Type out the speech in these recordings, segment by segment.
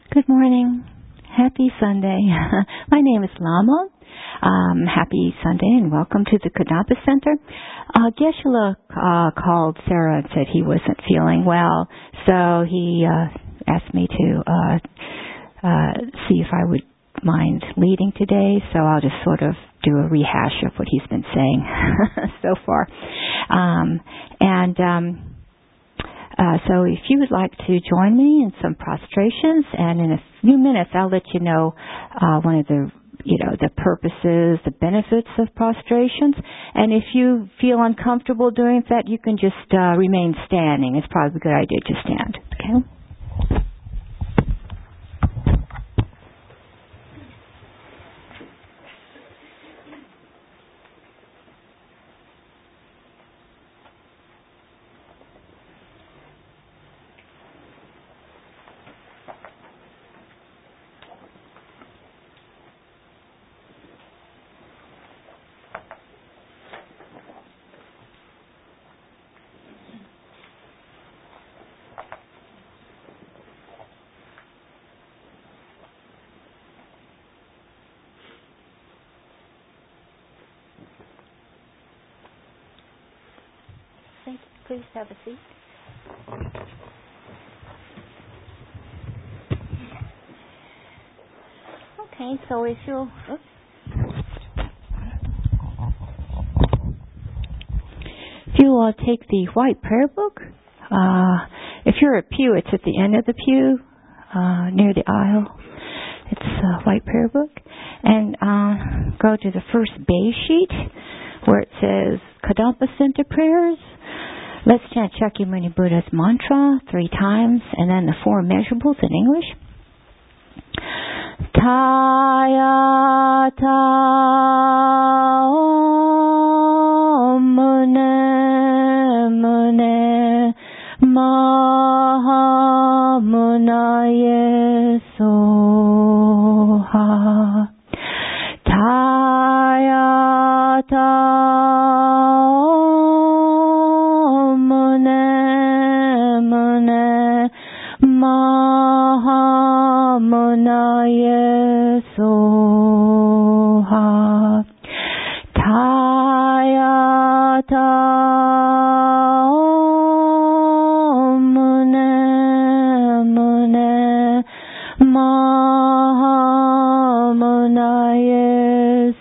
Good morning. Happy Sunday. My name is Lama. Happy Sunday and welcome to the Kadampa Center. Geshe-la called Sarah and said he wasn't feeling well, so he asked me to see if I would mind leading today, so I'll just sort of do a rehash of what he's been saying so far. So if you would like to join me in some prostrations, and in a few minutes I'll let you know one of the purposes, the benefits of prostrations. And if you feel uncomfortable doing that, you can just remain standing. It's probably a good idea to stand. Okay? Please have a seat. Okay, so if you take the white prayer book, if you're a pew, it's at the end of the pew, near the aisle. It's a white prayer book. And go to the first base sheet where it says Kadampa Center Prayers. Let's chant Shakyamuni Buddha's mantra 3 times, and then the 4 measurables in English. Taya ta om mune mune maha munaye soha. Taya ta Mahamunaye soha. Tayata mune mune Mahamunaye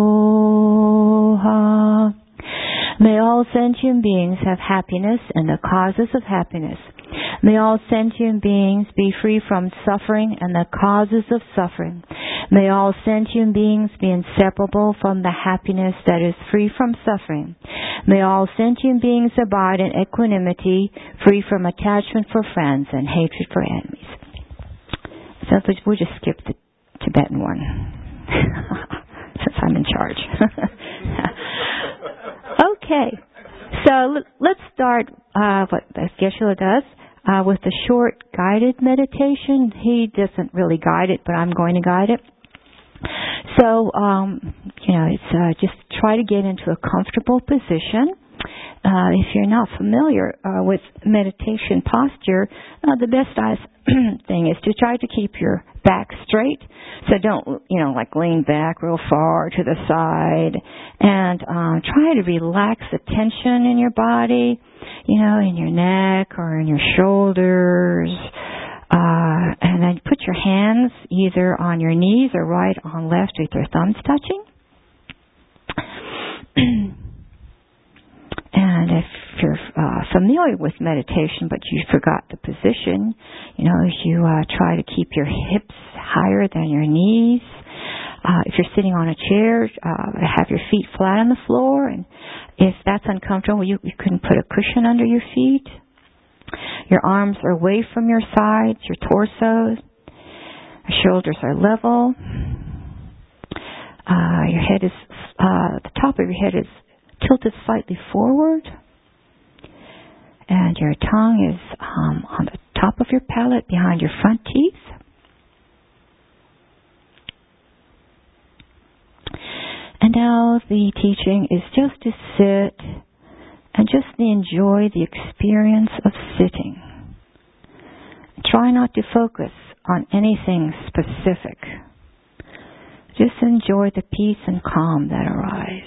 soha. May all sentient beings have happiness and the causes of happiness. May all sentient beings be free from suffering and the causes of suffering. May all sentient beings be inseparable from the happiness that is free from suffering. May all sentient beings abide in equanimity, free from attachment for friends and hatred for enemies. So we'll just skip the Tibetan one, since I'm in charge. Okay, so let's start what Geshe-la does. With the short guided meditation. He doesn't really guide it, but I'm going to guide it. So, it's just try to get into a comfortable position. If you're not familiar with meditation posture, the best thing is to try to keep your back straight. So don't, lean back real far to the side. And try to relax the tension in your body, in your neck or in your shoulders. And then put your hands either on your knees or right on left with your thumbs touching. And if you're familiar with meditation but you forgot the position, you try to keep your hips higher than your knees. If you're sitting on a chair, have your feet flat on the floor. And if that's uncomfortable, you can put a cushion under your feet. Your arms are away from your sides, your torso. Your shoulders are level. Your head is, the top of your head is tilted slightly forward. And your tongue is on the top of your palate behind your front teeth. And now the teaching is just to sit and just enjoy the experience of sitting. Try not to focus on anything specific. Just enjoy the peace and calm that arise.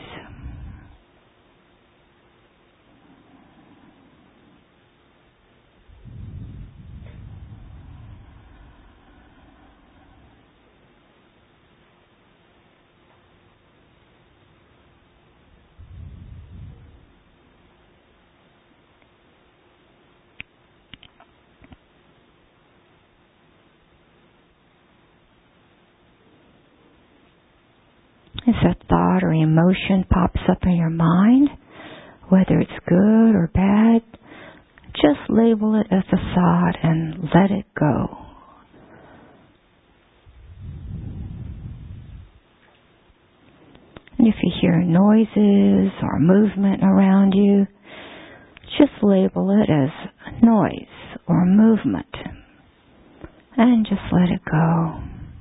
As a thought or emotion pops up in your mind, whether it's good or bad, just label it as a thought and let it go. And if you hear noises or movement around you, just label it as noise or movement and just let it go.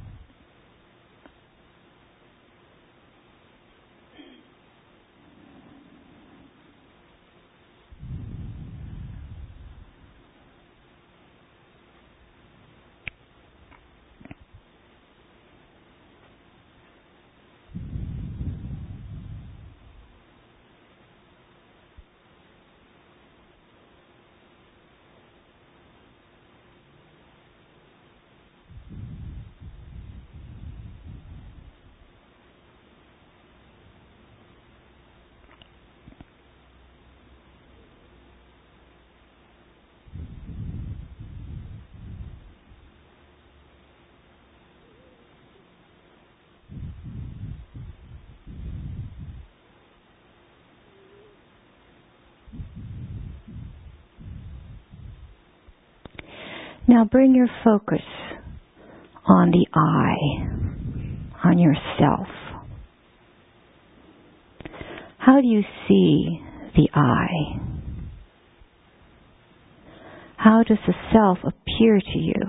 Now bring your focus on the I, on yourself. How do you see the I? How does the self appear to you?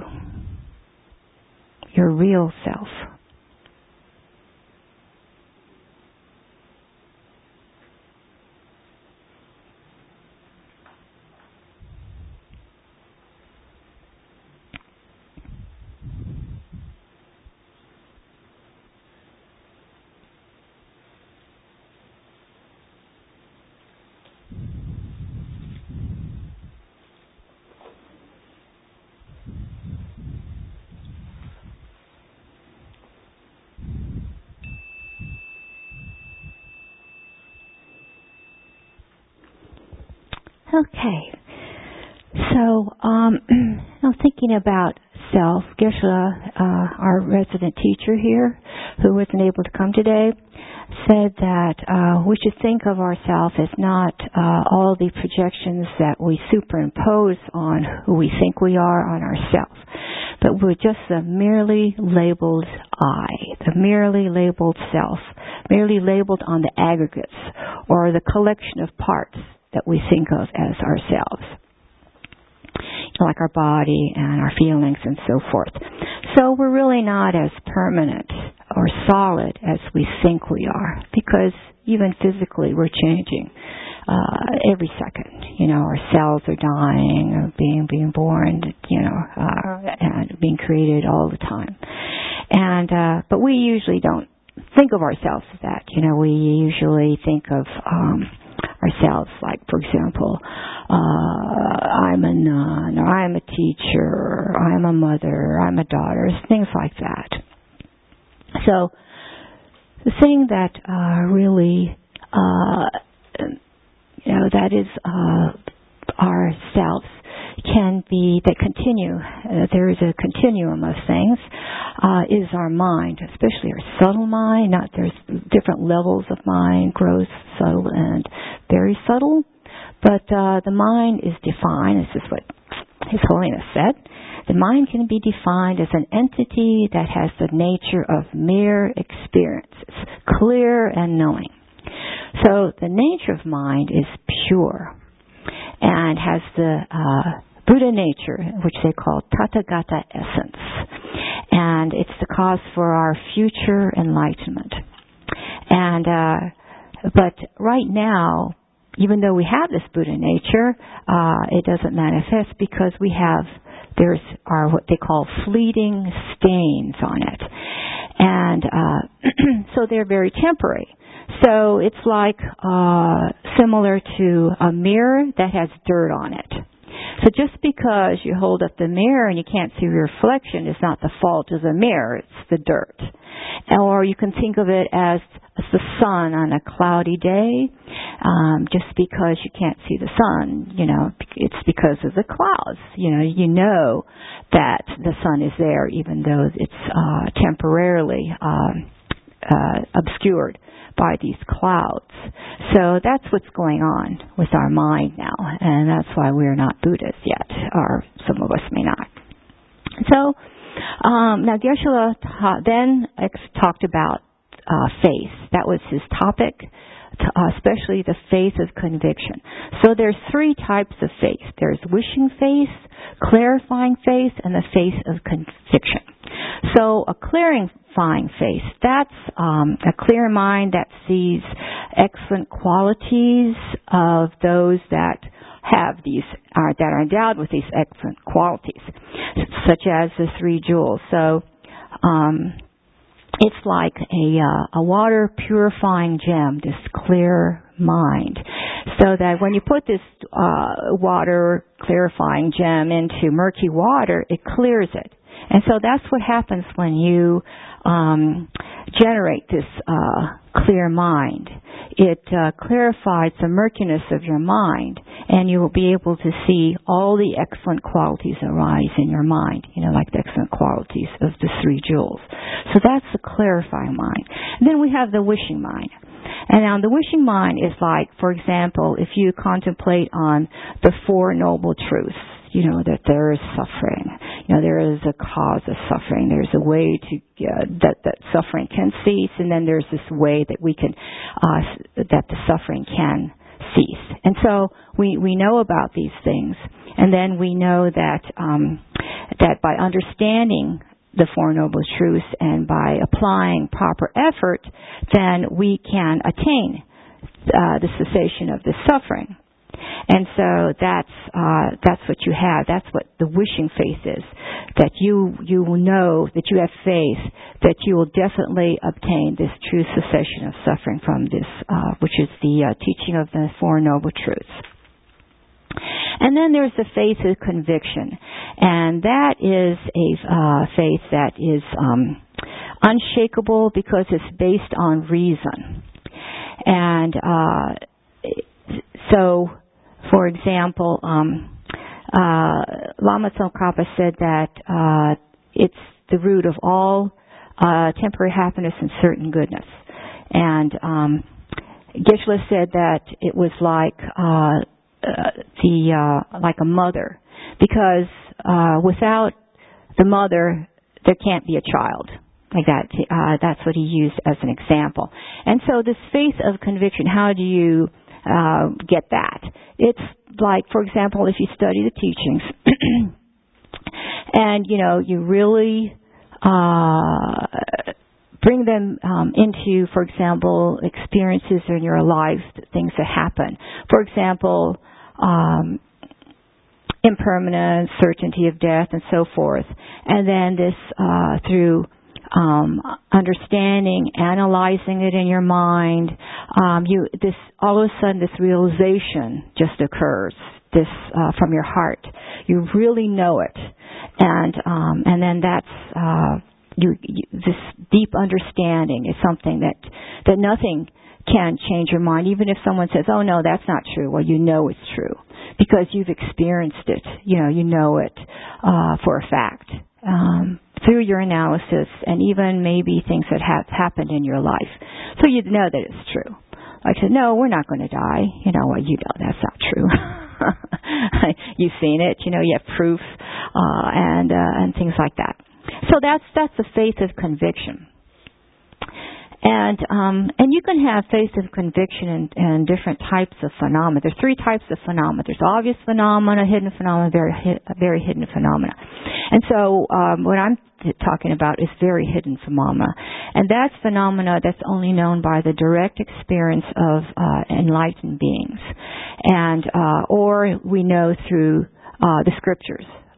Your real self. Okay, so I'm thinking about self. Geshe, our resident teacher here, who wasn't able to come today, said that we should think of ourselves as not all the projections that we superimpose on who we think we are on ourselves, but we're just the merely labeled I, the merely labeled self, merely labeled on the aggregates or the collection of parts that we think of as ourselves, like our body and our feelings and so forth. So we're really not as permanent or solid as we think we are, because even physically we're changing every second. Our cells are dying or being born, and being created all the time. And but we usually don't think of ourselves as that. We usually think of ourselves, like, for example, I'm a nun, or I'm a teacher, or I'm a mother, or I'm a daughter, things like that. So the thing that really, that is ourselves that continue, there is a continuum of things, is our mind, especially our subtle mind. There's different levels of mind, gross, subtle, and very subtle. But the mind is defined, this is what His Holiness said, the mind can be defined as an entity that has the nature of mere experience. It's clear and knowing. So the nature of mind is pure and has the Buddha nature, which they call Tathagata essence. And it's the cause for our future enlightenment. And but right now, even though we have this Buddha nature, it doesn't manifest because we have are what they call fleeting stains on it. And so they're very temporary. So it's like similar to a mirror that has dirt on it. So just because you hold up the mirror and you can't see your reflection is not the fault of the mirror, it's the dirt. Or you can think of it as the sun on a cloudy day. Just because you can't see the sun, it's because of the clouds. You know that the sun is there even though it's temporarily obscured by these clouds. So that's what's going on with our mind now, and that's why we're not Buddhas yet, or some of us may not. So now Geshe-la then talked about faith. That was his topic, especially the faith of conviction. So there's three types of faith. There's wishing faith, clarifying faith, and the faith of conviction. So a clarifying faith, that's a clear mind that sees excellent qualities of those that have these, that are endowed with these excellent qualities, such as the three jewels. So it's like a water purifying gem, this clear mind. So that when you put this water clarifying gem into murky water, it clears it. And so that's what happens when you generate this clear mind. It clarifies the murkiness of your mind, and you will be able to see all the excellent qualities arise in your mind, like the excellent qualities of the three jewels. So that's the clarifying mind. And then we have the wishing mind. And now the wishing mind is like, for example, if you contemplate on the Four Noble Truths, that there is suffering. There is a cause of suffering. There's a way to that suffering can cease, and then there's this way that we can that the suffering can cease. And so we know about these things, and then we know that that by understanding the Four Noble Truths and by applying proper effort, then we can attain the cessation of the suffering. And so that's what you have. That's what the wishing faith is. That you will know, that you have faith, that you will definitely obtain this true cessation of suffering from this, which is the teaching of the Four Noble Truths. And then there's the faith of conviction. And that is a faith that is unshakable because it's based on reason. And so, for example, Lama Tsongkhapa said that it's the root of all temporary happiness and certain goodness. And Geshe-la said that it was like like a mother, because without the mother there can't be a child. Like that. That's what he used as an example. And so this faith of conviction, how do you get that? It's like, for example, if you study the teachings and, you really bring them into, for example, experiences in your life, things that happen. For example, impermanence, certainty of death, and so forth. And then this through understanding, analyzing it in your mind, all of a sudden this realization just occurs. This from your heart, you really know it, and then that's this deep understanding is something that nothing can change your mind. Even if someone says, "Oh no, that's not true," well, you know it's true because you've experienced it. You know it for a fact. Through your analysis and even maybe things that have happened in your life. So you know that it's true. Like I said, no, we're not going to die. Well, that's not true. You've seen it, you have proof, and things like that. So that's the faith of conviction. And you can have faith of conviction in different types of phenomena. There's three types of phenomena. There's obvious phenomena, hidden phenomena, very hidden phenomena. And so what I'm talking about is very hidden phenomena. And that's phenomena that's only known by the direct experience of enlightened beings. And or we know through the scriptures,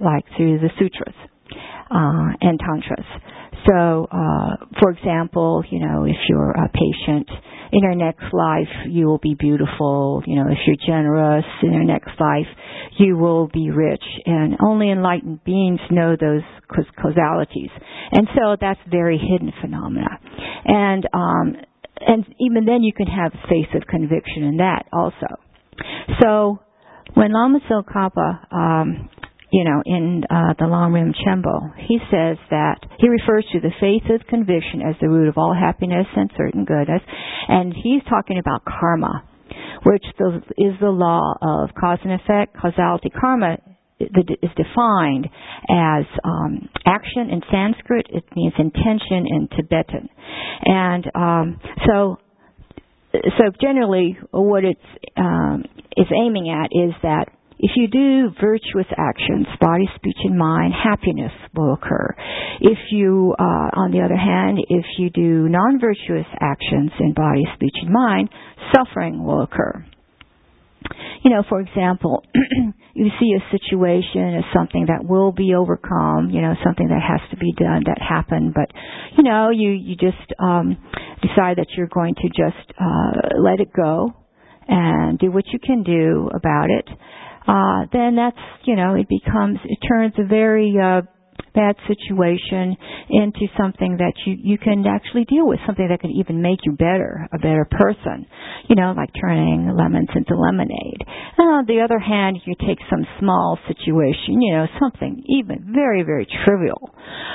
like through the sutras and tantras. So, for example, if you're a patient, in your next life you will be beautiful. If you're generous, in your next life you will be rich. And only enlightened beings know those causalities. And so that's very hidden phenomena. And even then you can have faith of conviction in that also. So when Lama Tsongkhapa, in the Long Rim Chembo, he says that he refers to the faith of conviction as the root of all happiness and certain goodness, and he's talking about karma, which is the law of cause and effect, causality. Karma is defined as action in Sanskrit. It means intention in Tibetan, and so generally what it's is aiming at is that if you do virtuous actions, body, speech, and mind, happiness will occur. If you, on the other hand, if you do non-virtuous actions in body, speech, and mind, suffering will occur. For example, you see a situation as something that will be overcome, something that has to be done, that happened, but, you just decide that you're going to just let it go and do what you can do about it. Then that's, it turns a very bad situation into something that you can actually deal with, something that can even make you a better person, like turning lemons into lemonade. And on the other hand, you take some small situation, something even very, very trivial,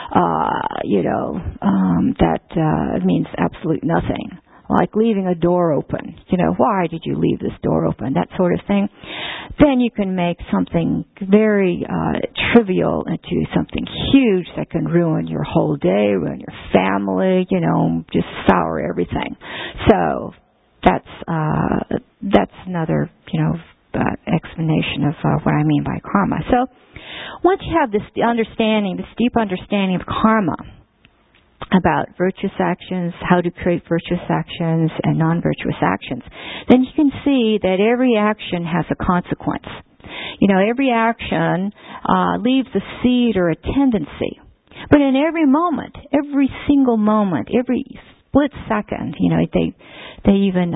that means absolute nothing. Like leaving a door open. Why did you leave this door open? That sort of thing. Then you can make something very trivial into something huge that can ruin your whole day, ruin your family, just sour everything. So that's another, explanation of what I mean by karma. So once you have this deep understanding of karma, about virtuous actions, how to create virtuous actions and non-virtuous actions, then you can see that every action has a consequence. Every action leaves a seed or a tendency. But in every moment, every single moment, every split second, they even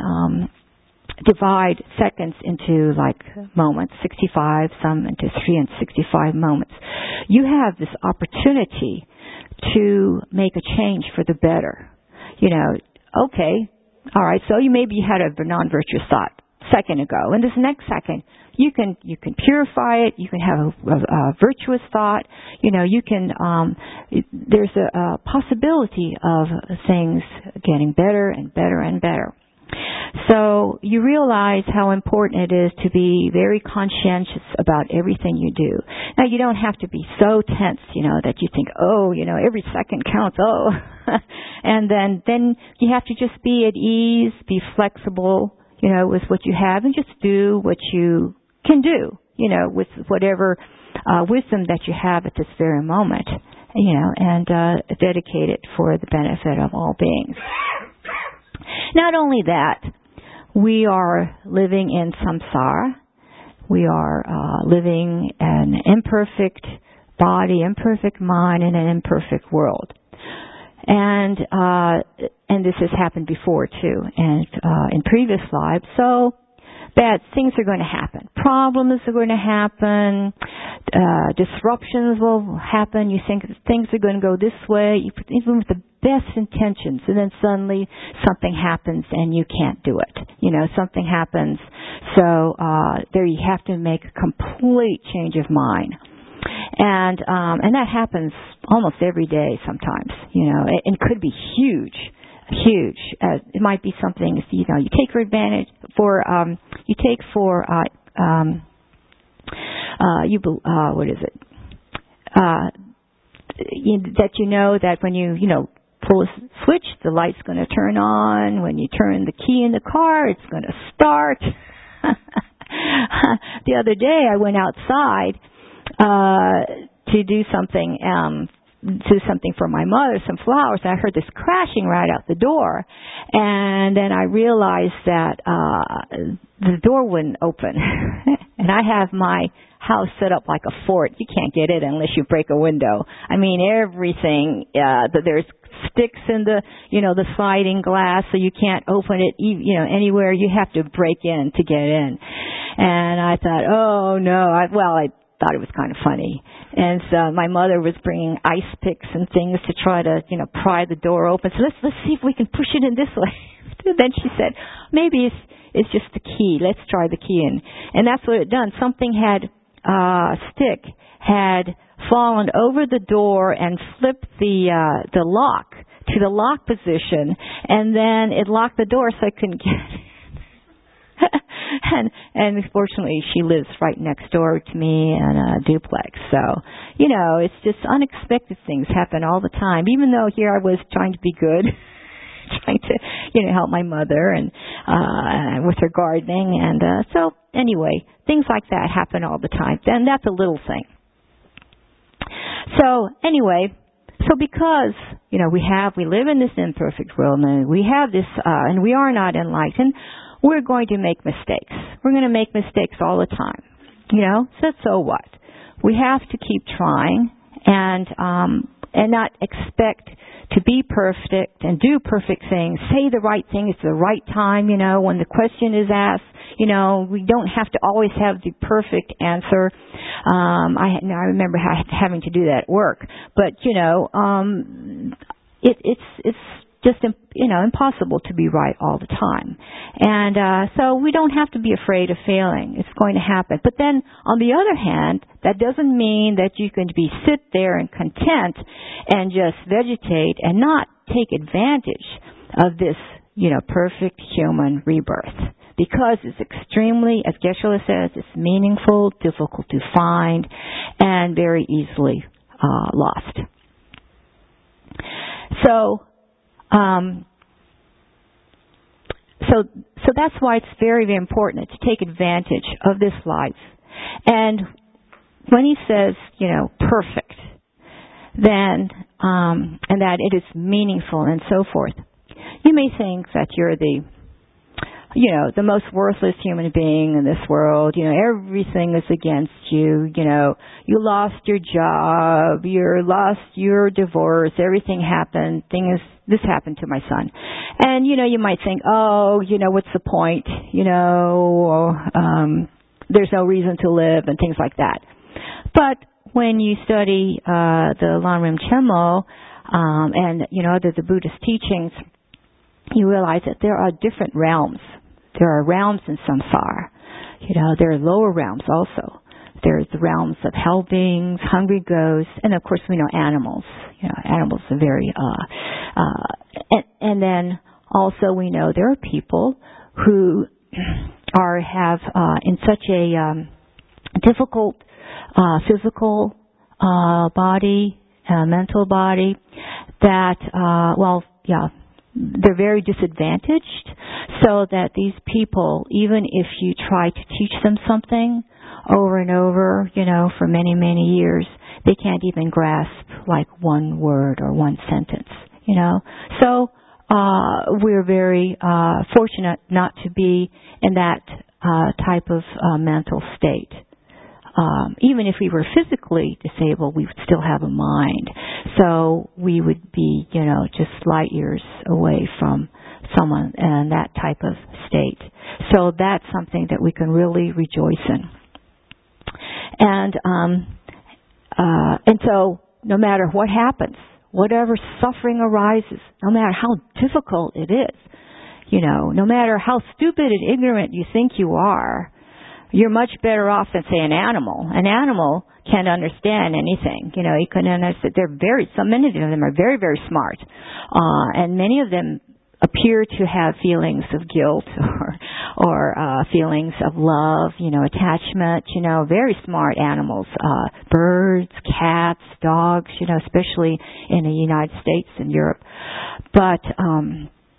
divide seconds into like moments, 65, some into 365 moments. You have this opportunity to make a change for the better. Okay, all right, so maybe you had a non-virtuous thought a second ago, and this next second you can purify it, you can have a virtuous thought, you can there's a possibility of things getting better and better and better. So you realize how important it is to be very conscientious about everything you do. Now, you don't have to be so tense, that you think, every second counts, and then you have to just be at ease, be flexible, with what you have, and just do what you can do, with whatever wisdom that you have at this very moment, and dedicate it for the benefit of all beings. Not only that, we are living in samsara. We are living an imperfect body, imperfect mind, in an imperfect world. And this has happened before too, and in previous lives. So bad things are going to happen. Problems are going to happen. Disruptions will happen. You think things are going to go this way, even with the best intentions, and then suddenly something happens and you can't do it. Something happens. So there you have to make a complete change of mind. And that happens almost every day sometimes, it could be huge. It might be something, you take for advantage for, what is it? That when you pull a switch, the light's going to turn on. When you turn the key in the car, it's going to start. The other day I went outside to do something do something for my mother, some flowers, and I heard this crashing right out the door. And then I realized that the door wouldn't open. And I have my house set up like a fort. You can't get it unless you break a window. I mean, everything, there's sticks in the, the sliding glass, so you can't open it, anywhere. You have to break in to get in. And I thought, oh no, I thought it was kind of funny. And so my mother was bringing ice picks and things to try to, pry the door open. So let's see if we can push it in this way. Then she said, maybe it's just the key. Let's try the key in. And that's what it done. Something had, stick had fallen over the door and flipped the lock to the lock position, and then it locked the door so I couldn't get it. and fortunately she lives right next door to me in a duplex. So, it's just unexpected things happen all the time. Even though here I was trying to be good, trying to, help my mother and with her gardening. And so anyway, things like that happen all the time. And that's a little thing. So anyway, because, we live in this imperfect world and we have this, and we are not enlightened, we're going to make mistakes. We're going to make mistakes all the time. So what? We have to keep trying and not expect to be perfect and do perfect things, say the right thing at the right time, when the question is asked. We don't have to always have the perfect answer. I remember having to do that at work, but it's just impossible to be right all the time. And so we don't have to be afraid of failing. It's going to happen. But then on the other hand, that doesn't mean that you can sit there and content and just vegetate and not take advantage of this, perfect human rebirth. Because it's extremely, as Geshe-la says, it's meaningful, difficult to find, and very easily lost. So that's why it's very, very important to take advantage of this life. And when he says, perfect, then, and that it is meaningful and so forth, you may think that you're the most worthless human being in this world. Everything is against you. You lost your job, your divorce, everything happened. This happened to my son. And, you might think, what's the point? There's no reason to live and things like that. But when you study, the Lanrim Chenmo, and, the Buddhist teachings, you realize that there are different realms. There are realms in samsara. There are lower realms also. There's the realms of hell beings, hungry ghosts, and of course we know animals. Animals are very, and then also we know there are people who have in such a difficult physical body, mental body, that they're very disadvantaged, so that these people, even if you try to teach them something over and over, for many, many years, they can't even grasp like one word or one sentence, So, we're very, fortunate not to be in that, type of, mental state. Even if we were physically disabled, we would still have a mind. So we would be, just light years away from someone in that type of state. So that's something that we can really rejoice in. And so no matter what happens, whatever suffering arises, no matter how difficult it is, no matter how stupid and ignorant you think you are, you're much better off than, say, an animal. An animal can't understand anything. You can understand. Many of them are very, very smart. And many of them appear to have feelings of guilt or feelings of love, attachment, very smart animals. Birds, cats, dogs, especially in the United States and Europe. But,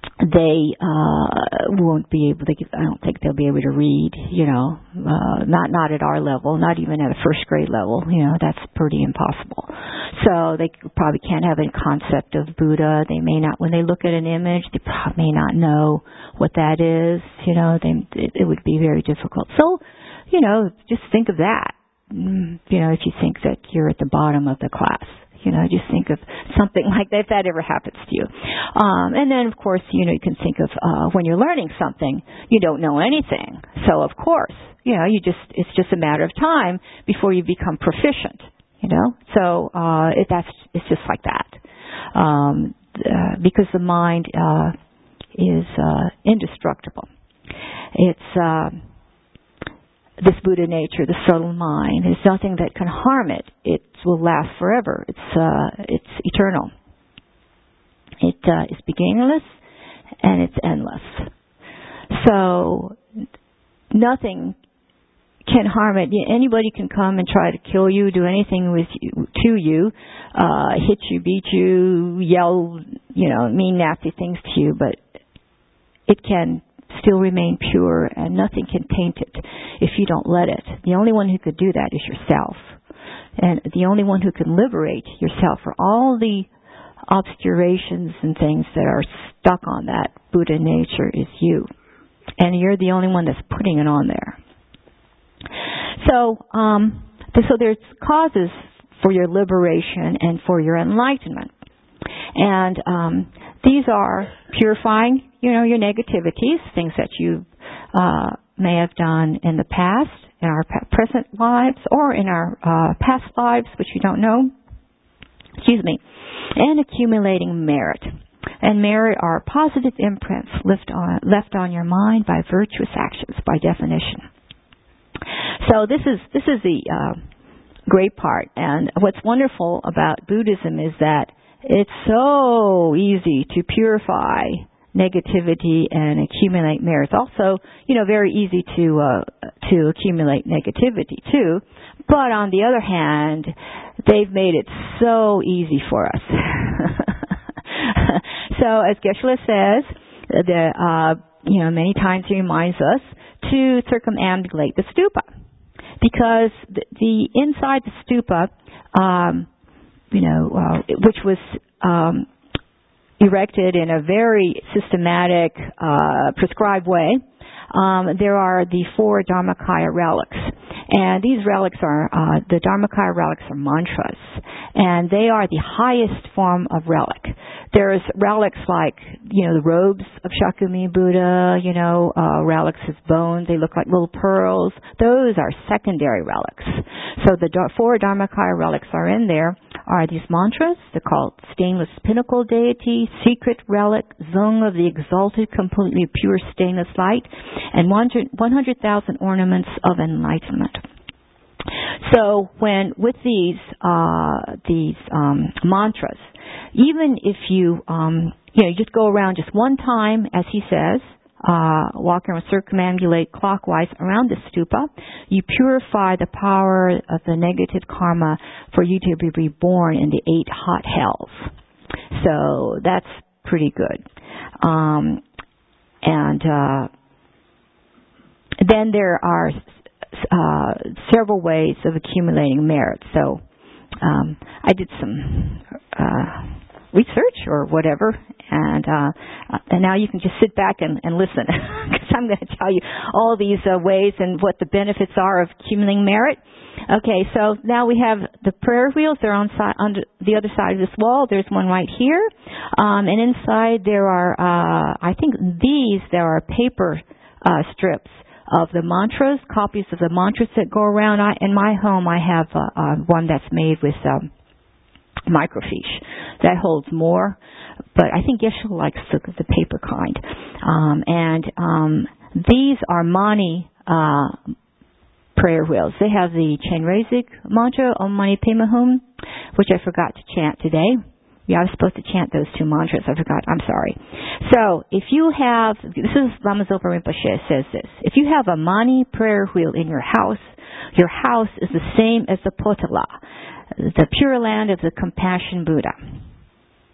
they won't be able to. I don't think they'll be able to read. Not at our level, not even at a first grade level. That's pretty impossible. So they probably can't have a concept of Buddha. They may not, when they look at an image, they probably may not know what that is. It would be very difficult. So, just think of that. If you think that you're at the bottom of the class. Just think of something like that if that ever happens to you. And then, of course, you can think of when you're learning something, you don't know anything. So, of course, it's just a matter of time before you become proficient. So it's just like that. Because the mind is indestructible. It's this Buddha nature, the subtle mind. There's nothing that can harm it. It will last forever. It's eternal. It is beginningless and it's endless. So nothing can harm it. Anybody can come and try to kill you, do anything to you, hit you, beat you, yell, mean nasty things to you, but it can still remain pure, and nothing can taint it if you don't let it. The only one who could do that is yourself. And the only one who can liberate yourself from all the obscurations and things that are stuck on that Buddha nature is you. And you're the only one that's putting it on there. So there's causes for your liberation and for your enlightenment. And these are purifying, your negativities, things that you may have done in the past, in our present lives, or in our past lives, which you don't know. And accumulating merit. And merit are positive imprints left on your mind by virtuous actions, by definition. So this is the great part. And what's wonderful about Buddhism is that it's so easy to purify negativity and accumulate merit. It's also, very easy to accumulate negativity too. But on the other hand, they've made it so easy for us. So as Geshe-la says, many times he reminds us to circumambulate the stupa, because the inside the stupa, which was erected in a very systematic, prescribed way. There are the 4 Dharmakaya relics. And these relics are, the Dharmakaya relics are mantras. And they are the highest form of relic. There's relics like, the robes of Shakyamuni Buddha, relics of bones. They look like little pearls. Those are secondary relics. So the 4 Dharmakaya relics are in there. Are these mantras. They're called Stainless Pinnacle Deity, Secret Relic, Zong of the Exalted, Completely Pure Stainless Light, and 100,000 Ornaments of Enlightenment. So with these mantras, even if you just go around just one time, as he says, walk around, circumambulate clockwise around the stupa, you purify the power of the negative karma for you to be reborn in the 8 hot hells. So that's pretty good. Then there are several ways of accumulating merit. So I did some research or whatever, and now you can just sit back and listen, because I'm going to tell you all these ways and what the benefits are of accumulating merit. Okay, so now we have the prayer wheels. They're on the other side of this wall. There's one right here, and inside there are, there are paper strips of the mantras, copies of the mantras that go around. In my home, I have one that's made with microfiche. That holds more, but I think Geshe likes the paper kind. These are Mani prayer wheels. They have the Chenrezig mantra, Om Mani Padme Hum, which I forgot to chant today. Yeah, I was supposed to chant those 2 mantras. I forgot. I'm sorry. So, if you have, this is Lama Zopa Rinpoche says this, if you have a Mani prayer wheel in your house is the same as the Potala, the Pure Land of the Compassion Buddha.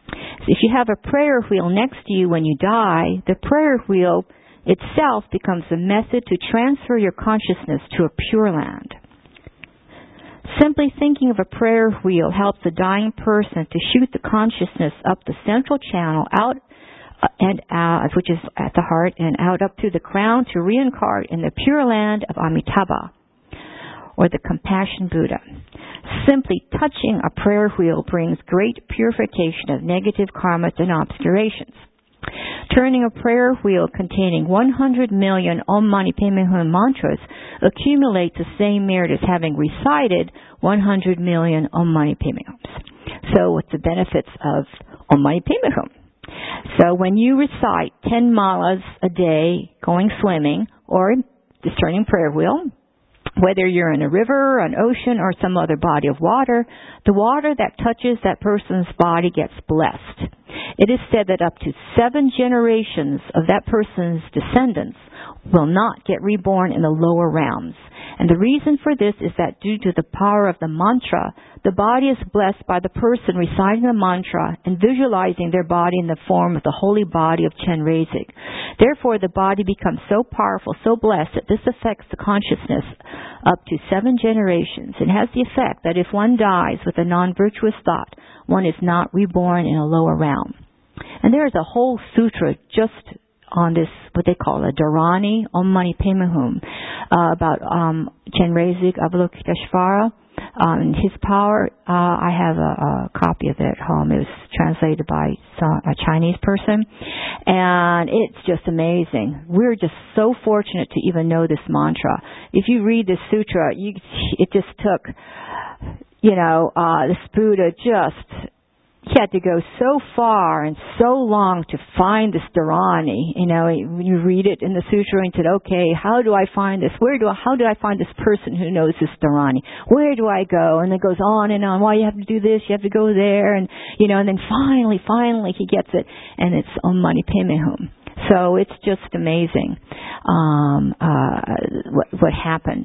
If you have a prayer wheel next to you when you die, the prayer wheel itself becomes a method to transfer your consciousness to a pure land. Simply thinking of a prayer wheel helps the dying person to shoot the consciousness up the central channel out and out, which is at the heart, and out up through the crown to reincarnate in the pure land of Amitabha, or the Compassion Buddha. Simply touching a prayer wheel brings great purification of negative karmas and obscurations. Turning a prayer wheel containing 100 million Om Mani Padme Hum mantras accumulates the same merit as having recited 100 million Om Mani Padme Hums. So what's the benefits of Om Mani Padme Hum? So when you recite 10 malas a day going swimming or just turning prayer wheel, whether you're in a river, an ocean, or some other body of water, the water that touches that person's body gets blessed. It is said that up to 7 generations of that person's descendants will not get reborn in the lower realms. And the reason for this is that due to the power of the mantra, the body is blessed by the person reciting the mantra and visualizing their body in the form of the holy body of Chenrezig. Therefore, the body becomes so powerful, so blessed, that this affects the consciousness up to 7 generations. It has the effect that if one dies with a non-virtuous thought, one is not reborn in a lower realm. And there is a whole sutra just on this, what they call a Dharani, Om Mani Padme Hum, about Chenrezig Avalokiteshvara, and his power. I have a copy of it at home. It was translated by a Chinese person, and it's just amazing. We're just so fortunate to even know this mantra. If you read this sutra, it just took, this Buddha he had to go so far and so long to find this Dharani. When you read it in the sutra and said, okay, how do I find this? How do I find this person who knows this Dharani? Where do I go? And it goes on and on. Why you have to do this? You have to go there. And, and then finally he gets it. And it's Om Mani Padme Hum. So it's just amazing, what happened.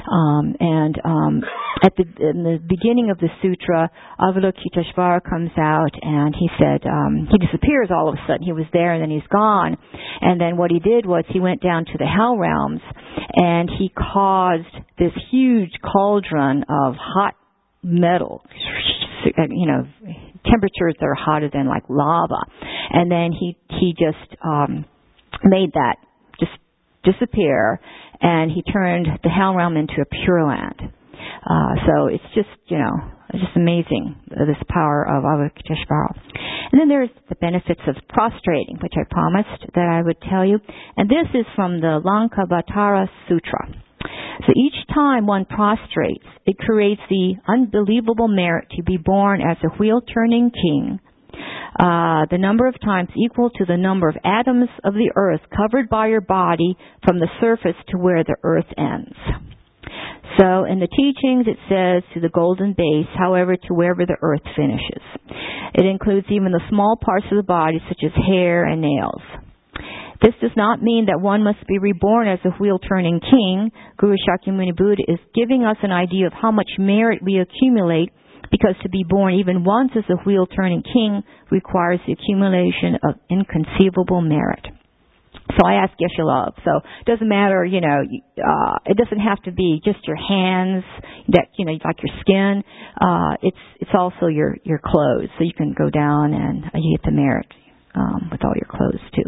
In the beginning of the sutra, Avalokiteshvara comes out and he said, he disappears all of a sudden. He was there and then he's gone. And then what he did was he went down to the hell realms and he caused this huge cauldron of hot metal, temperatures that are hotter than like lava. And then he just made that just disappear, and he turned the hell realm into a pure land. So it's just, it's just amazing, this power of Avalokiteshvara. And then there's the benefits of prostrating, which I promised that I would tell you. And this is from the Lankavatara Sutra. So each time one prostrates, it creates the unbelievable merit to be born as a wheel-turning king, the number of times equal to the number of atoms of the earth covered by your body from the surface to where the earth ends. So in the teachings it says to the golden base, however, to wherever the earth finishes. It includes even the small parts of the body such as hair and nails. This does not mean that one must be reborn as a wheel-turning king. Guru Shakyamuni Buddha is giving us an idea of how much merit we accumulate, because to be born even once as a wheel-turning king requires the accumulation of inconceivable merit. So I asked Geshe-la. So it doesn't matter, it doesn't have to be just your hands, that like your skin. It's also your clothes. So you can go down and you get the merit with all your clothes too.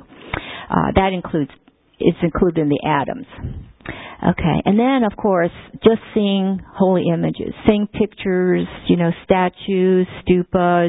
It's included in the atoms. Okay, and then of course, just seeing holy images, seeing pictures, statues, stupas.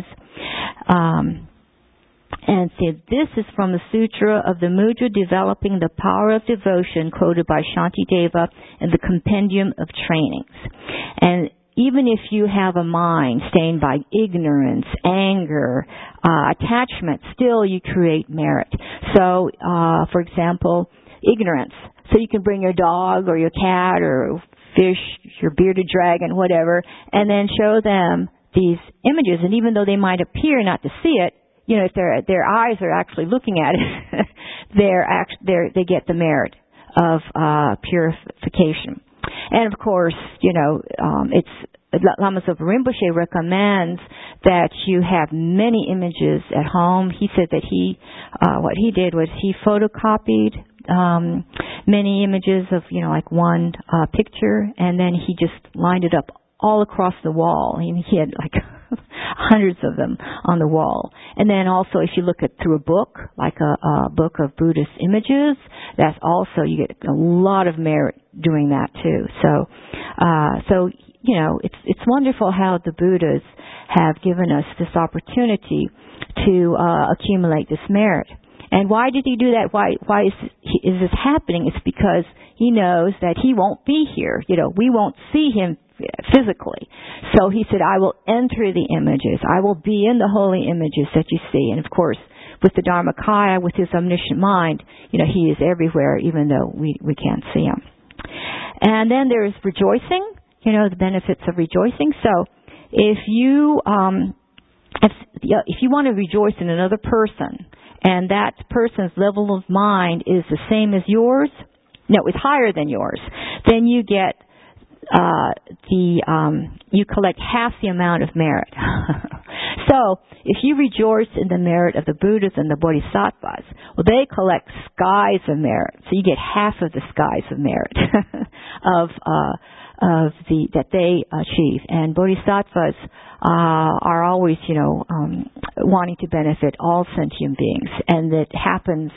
And see, this is from the Sutra of the Mudra Developing the Power of Devotion, quoted by Shantideva in the Compendium of Trainings. And even if you have a mind stained by ignorance, anger, attachment, still you create merit. So, for example, ignorance. So you can bring your dog or your cat or fish, your bearded dragon, whatever, and then show them these images. And even though they might appear not to see it, if their eyes are actually looking at it, they get the merit of purification. And of course, Lama Zopa Rinpoche recommends that you have many images at home. He said that what he did was he photocopied many images of, like one picture, and then he just lined it up all across the wall. He had like hundreds of them on the wall. And then also, if you look through a book, like a book of Buddhist images, that's also, you get a lot of merit doing that too. So it's wonderful how the Buddhas have given us this opportunity to accumulate this merit. And why did he do that? Why is this happening? It's because he knows that he won't be here. We won't see him physically. So he said, I will enter the images. I will be in the holy images that you see. And of course, with the Dharmakaya, with his omniscient mind, he is everywhere, even though we can't see him. And then there's rejoicing, the benefits of rejoicing. So if you want to rejoice in another person, and that person's level of mind is the same as yours, it's higher than yours, then you get you collect half the amount of merit. So, if you rejoice in the merit of the Buddhas and the Bodhisattvas, they collect skies of merit. So you get half of the skies of merit that they achieve. And Bodhisattvas are always, wanting to benefit all sentient beings, and that happens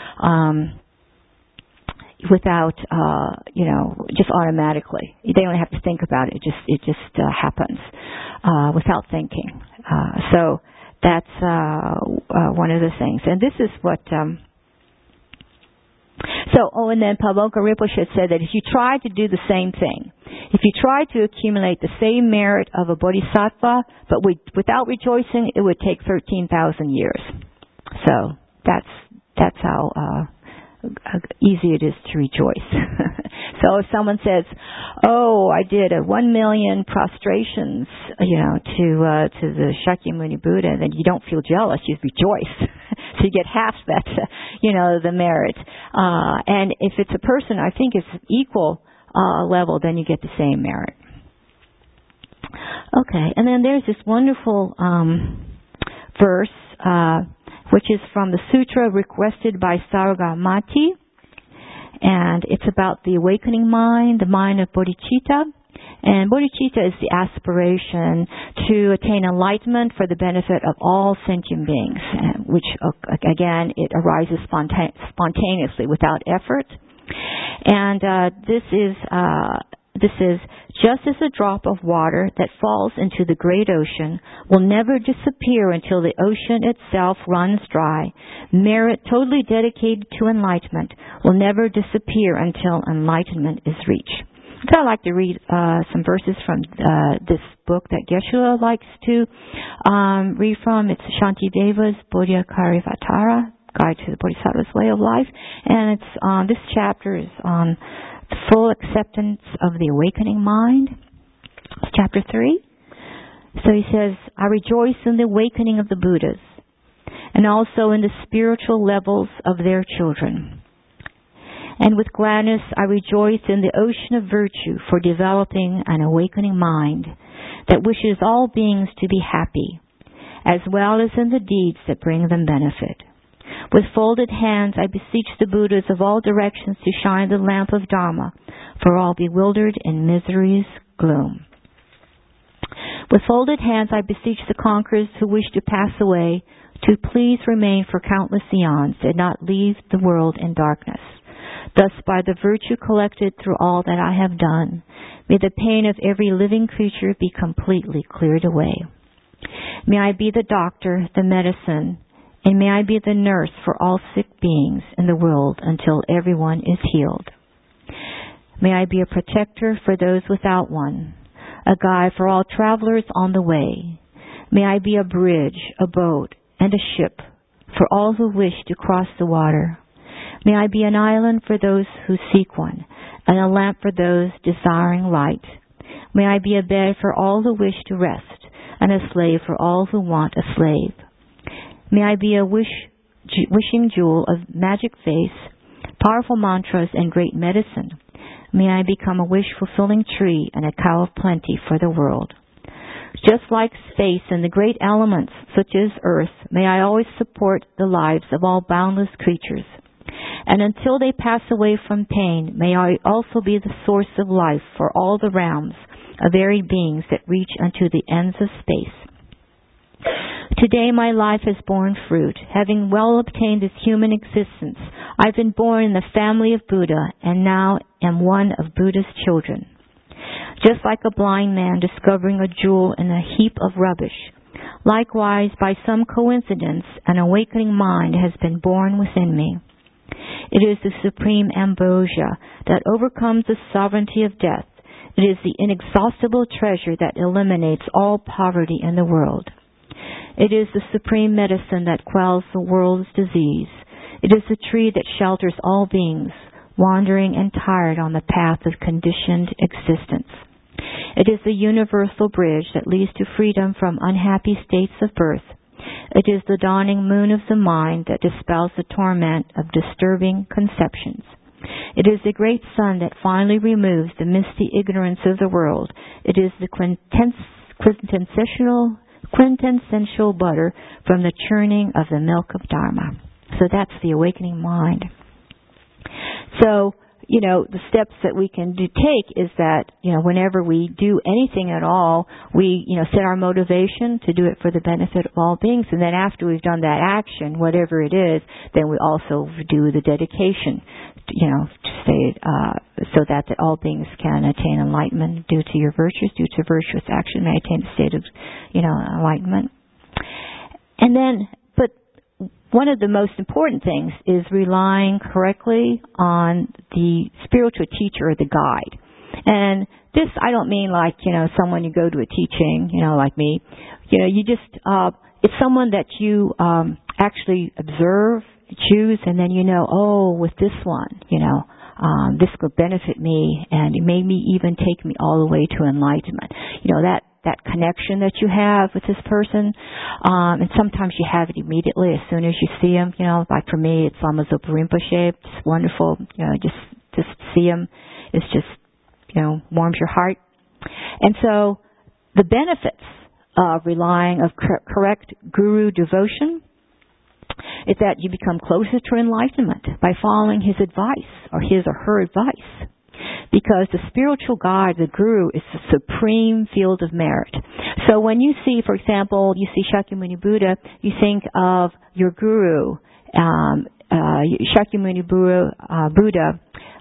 without, just automatically. They don't have to think about it. It just happens without thinking. So that's one of the things. And this is what. And then Pabonka Rinpoche said that if you try to do the same thing, if you try to accumulate the same merit of a bodhisattva, but without rejoicing, it would take 13,000 years. So that's how easy it is to rejoice. So if someone says, "Oh, I did 1 million prostrations, to the Shakyamuni Buddha," then you don't feel jealous; you rejoice. So you get half that, the merit. And if it's a person, I think it's equal level, then you get the same merit. Okay, and then there's this wonderful verse, which is from the sutra requested by Sargamati, and it's about the awakening mind, the mind of bodhicitta. And bodhicitta is the aspiration to attain enlightenment for the benefit of all sentient beings, which, again, it arises spontaneously without effort. And this is just as a drop of water that falls into the great ocean will never disappear until the ocean itself runs dry. Merit totally dedicated to enlightenment will never disappear until enlightenment is reached. So I'd like to read some verses from this book that Geshe-la likes to read from. It's Shantideva's Bodhikarivatara, Guide to the Bodhisattva's Way of Life. And it's this chapter is on the full acceptance of the awakening mind. It's chapter 3. So he says, I rejoice in the awakening of the Buddhas and also in the spiritual levels of their children. And with gladness I rejoice in the ocean of virtue for developing an awakening mind that wishes all beings to be happy, as well as in the deeds that bring them benefit. With folded hands I beseech the Buddhas of all directions to shine the lamp of Dharma for all bewildered in misery's gloom. With folded hands I beseech the conquerors who wish to pass away to please remain for countless eons and not leave the world in darkness. Thus, by the virtue collected through all that I have done, may the pain of every living creature be completely cleared away. May I be the doctor, the medicine, and may I be the nurse for all sick beings in the world until everyone is healed. May I be a protector for those without one, a guide for all travelers on the way. May I be a bridge, a boat, and a ship for all who wish to cross the water. May I be an island for those who seek one, and a lamp for those desiring light. May I be a bed for all who wish to rest, and a slave for all who want a slave. May I be a wishing jewel of magic face, powerful mantras, and great medicine. may I become a wish-fulfilling tree and a cow of plenty for the world. Just like space and the great elements, such as earth, may I always support the lives of all boundless creatures. And until they pass away from pain, may I also be the source of life for all the realms of varied beings that reach unto the ends of space. Today my life has borne fruit. Having well obtained this human existence, I've been born in the family of Buddha and now am one of Buddha's children. Just like a blind man discovering a jewel in a heap of rubbish, likewise, by some coincidence, an awakening mind has been born within me. It is the supreme ambrosia that overcomes the sovereignty of death. It is the inexhaustible treasure that eliminates all poverty in the world. It is the supreme medicine that quells the world's disease. It is the tree that shelters all beings, wandering and tired on the path of conditioned existence. It is the universal bridge that leads to freedom from unhappy states of birth. It is the dawning moon of the mind that dispels the torment of disturbing conceptions. It is the great sun that finally removes the misty ignorance of the world. It is the quintessential butter from the churning of the milk of Dharma. So that's the awakening mind. So, the steps that we can take is that, whenever we do anything at all, we, set our motivation to do it for the benefit of all beings. And then after we've done that action, whatever it is, then we also do the dedication, to say, so that all beings can attain enlightenment due to your virtues, due to virtuous action, may attain a state of, enlightenment. And then, but one of the most important things is relying correctly on the spiritual teacher or the guide. And this, I don't mean like, someone you go to a teaching, like me. You just, it's someone that you actually observe, choose, and then with this one, this will benefit me, and it may even take me all the way to enlightenment. That connection that you have with this person, and sometimes you have it immediately as soon as you see him. Like for me, it's Lama Zopa Rinpoche. It's wonderful. Just to see him, it's just warms your heart. And so, the benefits of relying of correct guru devotion is that you become closer to enlightenment by following his advice or his or her advice. Because the spiritual guide, the guru, is the supreme field of merit. So when you see, for example, you see Shakyamuni Buddha, you think of your guru. Shakyamuni Buddha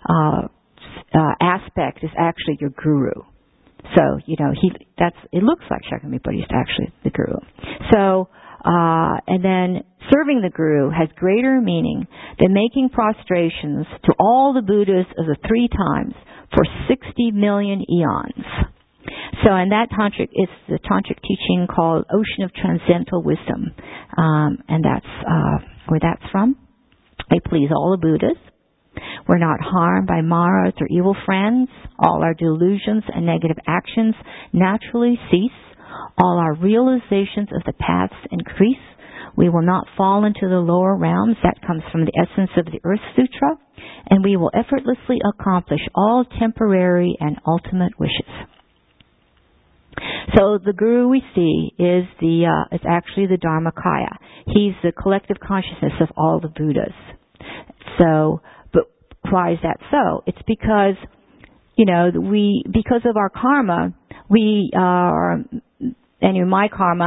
aspect is actually your guru. So, it looks like Shakyamuni Buddha is actually the guru. So, and then serving the guru has greater meaning than making prostrations to all the Buddhas of the 3 times for 60 million eons. So, and that tantric is the tantric teaching called Ocean of Transcendental Wisdom, and that's where that's from. They please all the Buddhas. We're not harmed by Maras or evil friends. All our delusions and negative actions naturally cease. All our realizations of the paths increase. We will not fall into the lower realms. That comes from the essence of the Earth Sutra. And we will effortlessly accomplish all temporary and ultimate wishes. So the guru we see is actually the Dharmakaya. He's the collective consciousness of all the Buddhas. So, but why is that so? It's because, because of our karma, we are, and in my karma,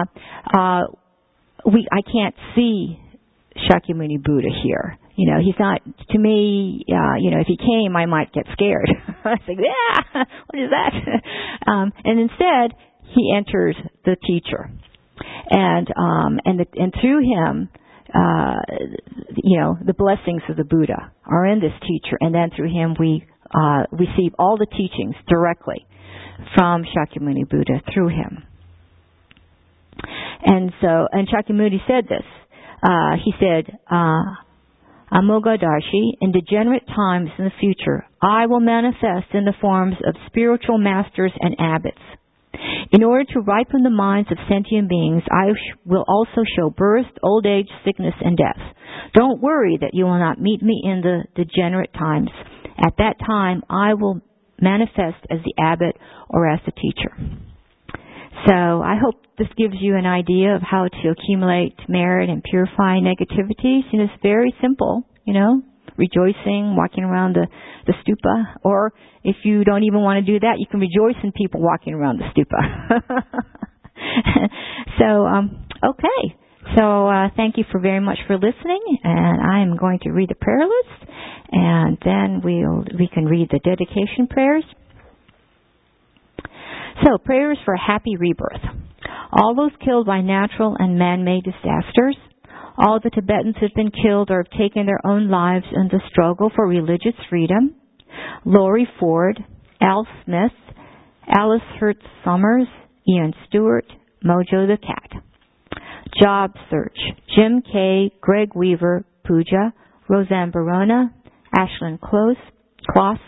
I can't see Shakyamuni Buddha here. He's not, to me, if he came, I might get scared. I think, what is that? And instead, he enters the teacher. And through him, the blessings of the Buddha are in this teacher. And then through him, we receive all the teachings directly from Shakyamuni Buddha through him. And Shakyamuni said this. He said, Amoghadashi, in degenerate times in the future, I will manifest in the forms of spiritual masters and abbots. In order to ripen the minds of sentient beings, I will also show birth, old age, sickness, and death. Don't worry that you will not meet me in the degenerate times. At that time, I will manifest as the abbot or as the teacher. So I hope this gives you an idea of how to accumulate merit and purify negativities. And it's very simple, rejoicing, walking around the stupa. Or if you don't even want to do that, you can rejoice in people walking around the stupa. So, okay. So thank you very much for listening. And I am going to read the prayer list. And then we can read the dedication prayers. So, prayers for a happy rebirth. All those killed by natural and man-made disasters. All the Tibetans who have been killed or have taken their own lives in the struggle for religious freedom. Laurie Ford, Al Smith, Alice Hertz Summers, Ian Stewart, Mojo the Cat. Job search. Jim Kay, Greg Weaver, Pooja, Roseanne Barona, Ashlyn Kloss,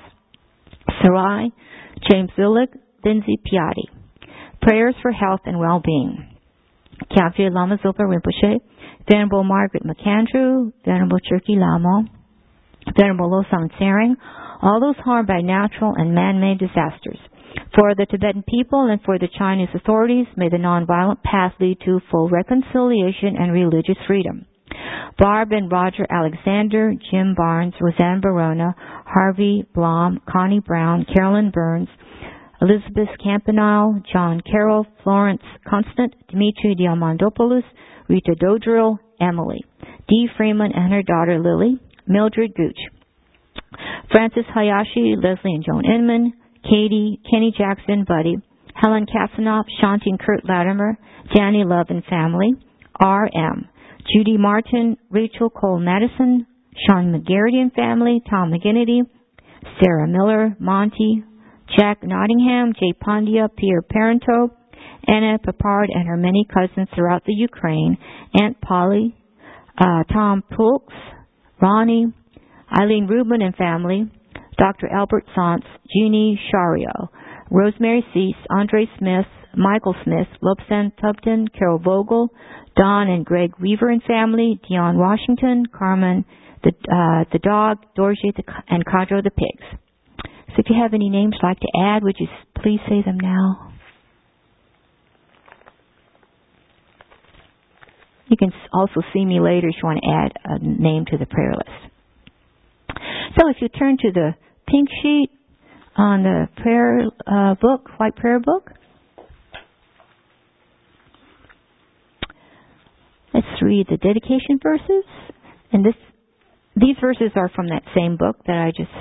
Sarai, James Zillig, Lindsay Piatti. Prayers for health and well-being. Kyabje Lama Zopa Rinpoche, Venerable Margaret McAndrew, Venerable Churki Lamo, Venerable Losang Tsering, all those harmed by natural and man-made disasters. For the Tibetan people and for the Chinese authorities, may the nonviolent path lead to full reconciliation and religious freedom. Barb and Roger Alexander, Jim Barnes, Roseanne Barona, Harvey Blom, Connie Brown, Carolyn Burns, Elizabeth Campanile, John Carroll, Florence Constant, Dimitri Diamandopoulos, Rita Dodrill, Emily, Dee Freeman and her daughter Lily, Mildred Gooch, Francis Hayashi, Leslie and Joan Inman, Katie, Kenny Jackson, Buddy, Helen Kasanoff, Shanti and Kurt Latimer, Danny Love and family, R.M., Judy Martin, Rachel Cole Madison, Sean McGarity and family, Tom McGinnity, Sarah Miller, Monty, Jack Nottingham, Jay Pandya, Pierre Parento, Anna Papard and her many cousins throughout the Ukraine, Aunt Polly, Tom Pulks, Ronnie, Eileen Rubin and family, Dr. Albert Santz, Jeannie Shario, Rosemary Cease, Andre Smith, Michael Smith, Lobsan Tubton, Carol Vogel, Don and Greg Weaver and family, Dion Washington, Carmen, the dog, Dorje and Cadro the pigs. So if you have any names you'd like to add, would you please say them now? You can also see me later if you want to add a name to the prayer list. So if you turn to the pink sheet on the prayer book, white prayer book, let's read the dedication verses. And these verses are from that same book that I just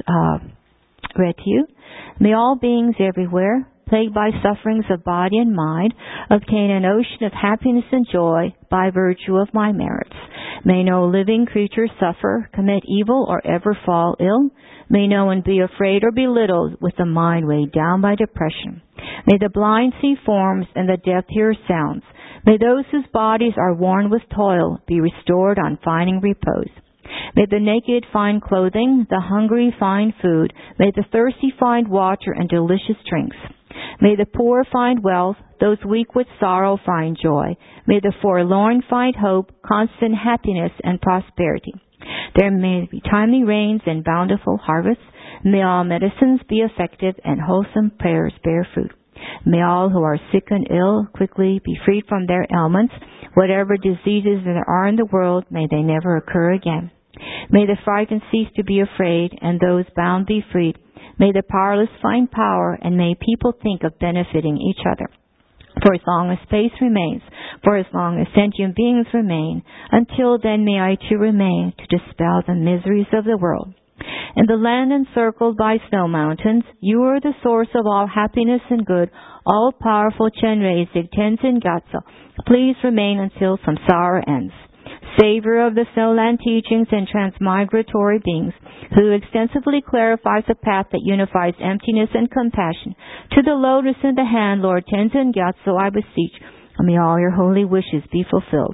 read to you. May all beings everywhere, plagued by sufferings of body and mind, obtain an ocean of happiness and joy by virtue of my merits. May no living creature suffer, commit evil, or ever fall ill. May no one be afraid or belittled with the mind weighed down by depression. May the blind see forms and the deaf hear sounds. May those whose bodies are worn with toil be restored on finding repose. May the naked find clothing, the hungry find food. May the thirsty find water and delicious drinks. May the poor find wealth, those weak with sorrow find joy. May the forlorn find hope, constant happiness, and prosperity. There may be timely rains and bountiful harvests. May all medicines be effective and wholesome prayers bear fruit. May all who are sick and ill quickly be freed from their ailments. Whatever diseases there are in the world, may they never occur again. May the frightened cease to be afraid, and those bound be freed. May the powerless find power, and may people think of benefiting each other. For as long as space remains, for as long as sentient beings remain, until then may I too remain to dispel the miseries of the world. In the land encircled by snow mountains, you are the source of all happiness and good, all-powerful Chenrei Zig Tenzin Gyatso. Please remain until samsara ends. Savior of the Snowland teachings and transmigratory beings, who extensively clarifies the path that unifies emptiness and compassion. To the lotus in the hand, Lord Tenzin Gyatso, I beseech, may all your holy wishes be fulfilled.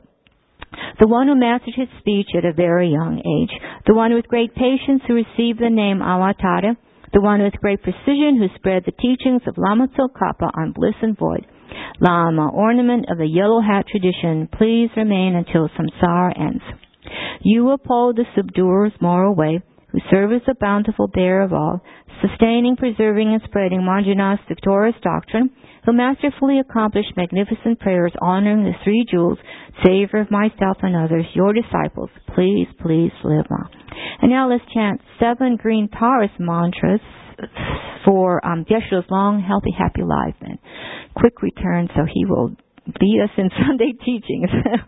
The one who mastered his speech at a very young age, the one with great patience who received the name Awatada, the one with great precision who spread the teachings of Lama Tsongkhapa on bliss and void, Lama, ornament of the yellow hat tradition, please remain until samsara ends. You uphold the subduer's moral way, who serve as the bountiful bearer of all, sustaining, preserving, and spreading Manjunath's victorious doctrine, who masterfully accomplished magnificent prayers honoring the three jewels, Savior of myself and others, your disciples, please, please live on. And now let's chant 7 green Taurus mantras for Geshe-la's long, healthy, happy life and quick return so he will lead us in Sunday teachings.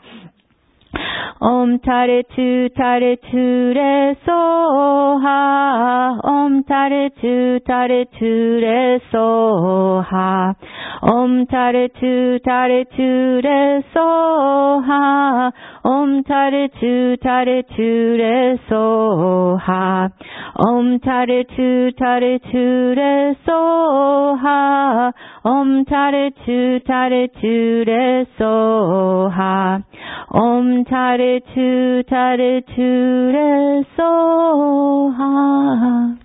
Om Tare Tu Re Soha. Om Tare Tu Re Soha. Om Tare Tu Re Soha. Om Tare Tu Re Soha. Om Tare Tu Re Soha. Om Tare Tu Re Soha. Om Tare Tu Re Soha.